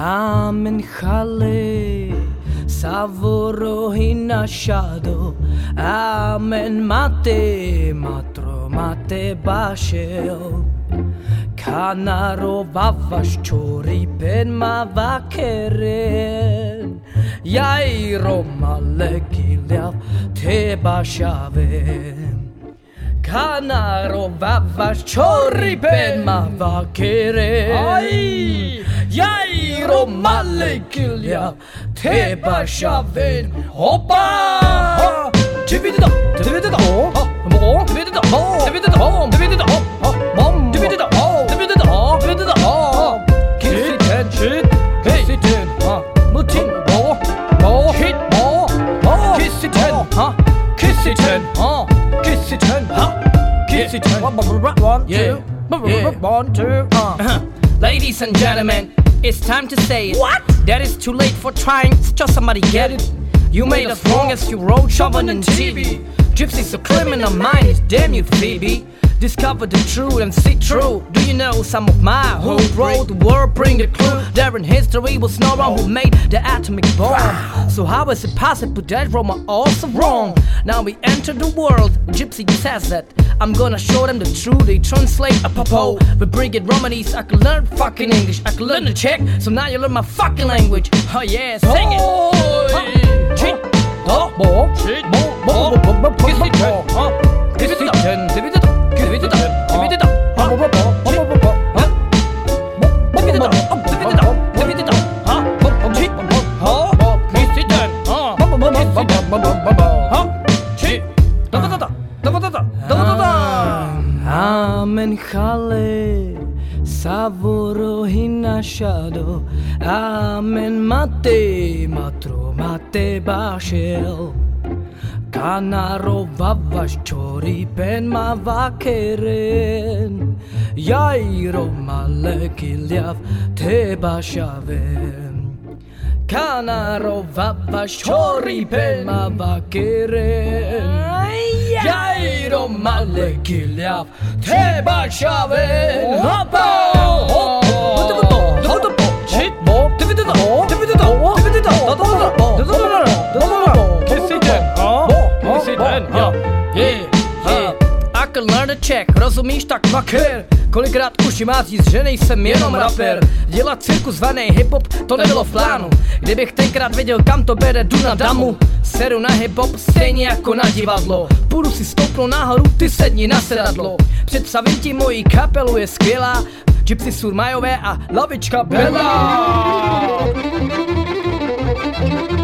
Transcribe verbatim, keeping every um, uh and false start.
Amen Chale Savoro Hinashado Amen Mate Matro Mate Bashel Kanaro Vavash Chori Pen Mavakeren Yairo Malekilyav Te Bashaven Kanaro Vavash Chori Pen Mavakeren Yairo Malekilyav Te Bashaven Hoppa! Dividida, dividida, oh, more, dividida, oh, dividida, oh, dividida, oh, mom, dividida, oh, dividida, oh, dividida, oh, kiss it and shit, kiss it and, huh, mutin, more, more, hit, more, more, kiss it and, huh, kiss it and, huh, kiss it and, huh, kiss it and, one, two, one, two, uh. Ladies and gentlemen, it's time to say it. What? That is too late for trying, just somebody get it. You made us wrong as you wrote, shoving in T V. Gypsy's a criminal mind, damn you Phoebe. Discover the truth and see true. Do you know some of my who wrote the word, bring the clue? There in history was no one who made the atomic bomb. So how is it possible that Roma also wrong? Now we enter the world, Gypsy says that I'm gonna show them the truth, they translate a popo. But bring it Romanese, I can learn fucking English, I can learn the Czech. So now you learn my fucking language. Oh yeah, sing it. Cheat, oh, more, cheat, more, more, more, kiss it, huh? Kiss it, then, give it, give it, give it, huh? Give it, huh? Give it, give it, huh? Cheat, huh? Kiss it, then, huh? Huh? Cheat, da da da da, da da da, da da da. Amen Chale Savoro Hinashado Amen Mate Matro Mate Bashel Kanaro Vavash Chori Pen Mavakeren Yairo Malekilyav Te Bashaven Kanaro Vavash Chori Pen Mavakeren Yairo Malekilyav Te Bashaven Hoppa! I can learn a Czech, rozumíš tak maker? Kolikrát uši má říct, že nejsem jenom rapper. Dělat cirkus zvaný hip-hop, to nebylo v plánu. Kdybych tenkrát věděl, kam to bere, jdu na damu. Seru na hip-hop, stejně jako na divadlo. Půjdu si stoupnout nahoru, ty sedni na sedadlo. Představím ti moji kapelu, je skvělá. Gypsy Surmajové a Lavička Bela.